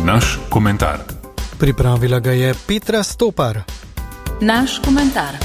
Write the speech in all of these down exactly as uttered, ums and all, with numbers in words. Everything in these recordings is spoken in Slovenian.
Naš komentar. Pripravila ga je Petra Stopar. Naš komentar.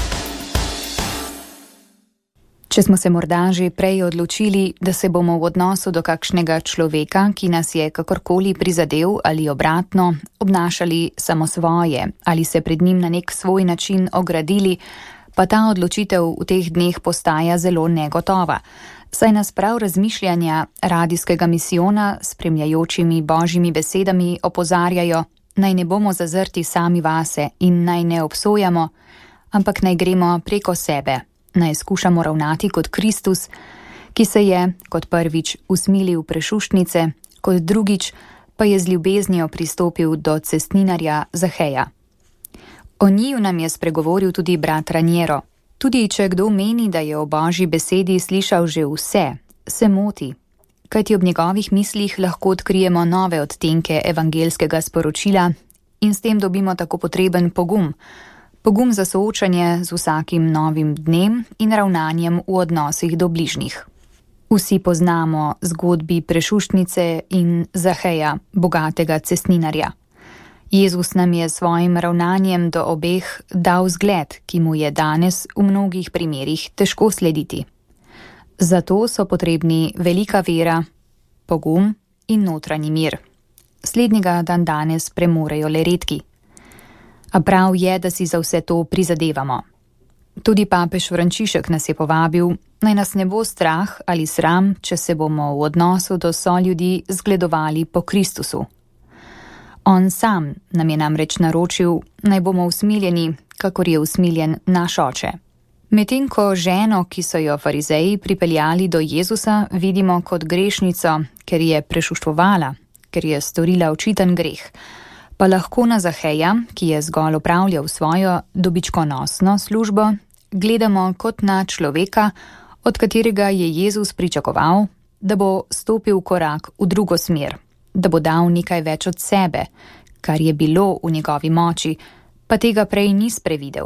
Če smo se morda že prej odločili, da se bomo v odnosu do kakšnega človeka, ki nas je kakorkoli prizadel ali obratno, obnašali samo svoje ali se pred njim na nek svoj način ogradili, pa ta odločitev v teh dneh postaja zelo negotova, saj nas prav razmišljanja radijskega misijona s spremljajočimi božjimi besedami opozarjajo, naj ne bomo zazrti sami vase in naj ne obsojamo, ampak naj gremo preko sebe. Naj skušamo ravnati kot Kristus, ki se je kot prvič usmilil prešuštnice, kot drugič pa je z ljubeznijo pristopil do cestninarja Zaheja. O njiju nam je spregovoril tudi brat Raniero. Tudi če kdo meni, da je o božji besedi slišal že vse, se moti, kajti ob njegovih mislih lahko odkrijemo nove odtenke evangelskega sporočila in s tem dobimo tako potreben pogum, Pogum za soočanje z vsakim novim dnem in ravnanjem v odnosih do bližnjih. Vsi poznamo zgodbi prešuštnice in Zaheja, bogatega cestninarja. Jezus nam je svojim ravnanjem do obeh dal zgled, ki mu je danes v mnogih primerih težko slediti. Zato so potrebni velika vera, pogum in notranji mir. Slednjega dan danes premorejo le redki. A prav je, da si za vse to prizadevamo. Tudi papež Frančišek nas je povabil, naj nas ne bo strah ali sram, če se bomo v odnosu do soljudi zgledovali po Kristusu. On sam nam je namreč naročil, naj bomo usmiljeni, kakor je usmiljen naš oče. Medtem ko ženo, ki so jo farizeji pripeljali do Jezusa, vidimo kot grešnico, ker je prešuštvovala, ker je storila očiten greh, pa lahko na Zaheja, ki je zgolj opravljal svojo dobičkonosno službo, gledamo kot na človeka, od katerega je Jezus pričakoval, da bo stopil korak v drugo smer, da bo dal nekaj več od sebe, kar je bilo v njegovi moči, pa tega prej ni sprevidel.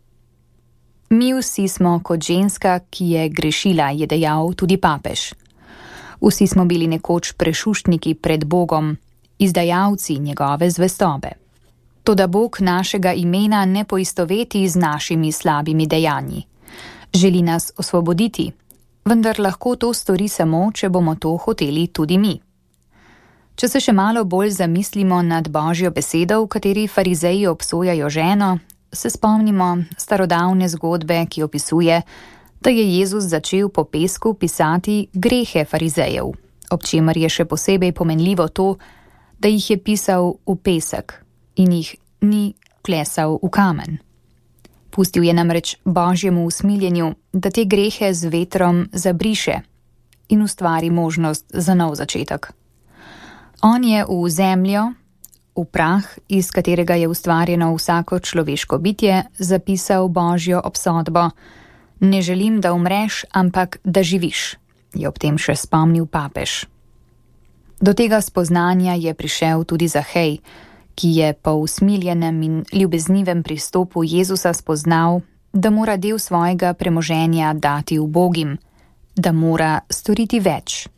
Mi vsi smo kot ženska, ki je grešila, je dejal tudi papež. Vsi smo bili nekoč prešuštniki pred Bogom, izdajalci njegove zvestobe. Toda Bog našega imena ne poistoveti z našimi slabimi dejanji. Želi nas osvoboditi, vendar lahko to stori samo, če bomo to hoteli tudi mi. Če se še malo bolj zamislimo nad božjo besedo, v kateri farizeji obsojajo ženo, se spomnimo starodavne zgodbe, ki opisuje, da je Jezus začel po pesku pisati grehe farizejev, ob čemer je še posebej pomenljivo to, da jih je pisal v pesek in jih ni klesal v kamen. Pustil je namreč božjemu usmiljenju, da te grehe z vetrom zabriše in ustvari možnost za nov začetek. On je v zemljo, v prah, iz katerega je ustvarjeno vsako človeško bitje, zapisal božjo obsodbo: ne želim, da umreš, ampak da živiš, je ob tem še spomnil papež. Do tega spoznanja je prišel tudi Zahej, ki je po usmiljenem in ljubeznivem pristopu Jezusa spoznal, da mora del svojega premoženja dati ubogim, da mora storiti več.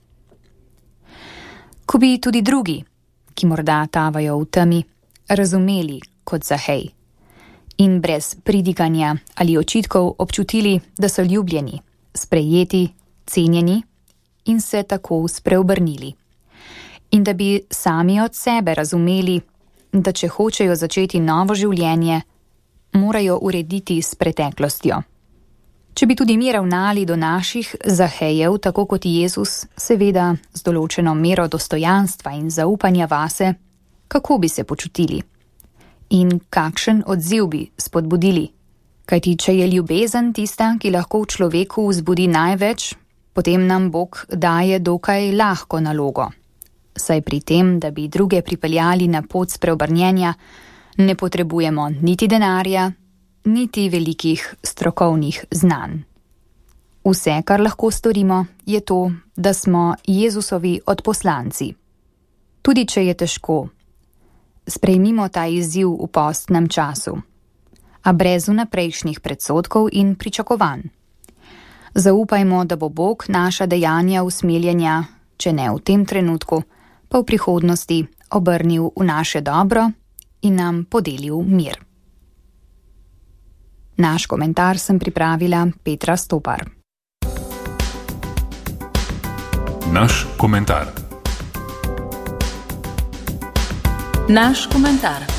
Ko bi tudi drugi, ki morda tavajo v temi, razumeli kot Zahej in brez pridiganja ali očitkov občutili, da so ljubljeni, sprejeti, cenjeni in se tako spreobrnili. In da bi sami od sebe razumeli, da če hočejo začeti novo življenje, morajo urediti s preteklostjo. Če bi tudi mi ravnali do naših Zahejev, tako kot Jezus, seveda z določeno mero dostojanstva in zaupanja vase, kako bi se počutili? In kakšen odziv bi spodbudili? Kajti če je ljubezen tista, ki lahko v človeku vzbudi največ, potem nam Bog daje dokaj lahko nalogo. Saj pri tem, da bi druge pripeljali na pot spreobrnjenja, ne potrebujemo niti denarja, niti velikih strokovnih znanj. Vse, kar lahko storimo, je to, da smo Jezusovi odposlanci. Tudi če je težko, sprejmimo ta izziv v postnem času, a brez vnaprejšnjih predsodkov in pričakovanj. Zaupajmo, da bo Bog naša dejanja usmiljenja, če ne v tem trenutku, pa v prihodnosti obrnil v naše dobro in nam podelil mir. Naš komentar sem pripravila Petra Stopar. Naš komentar. Naš komentar.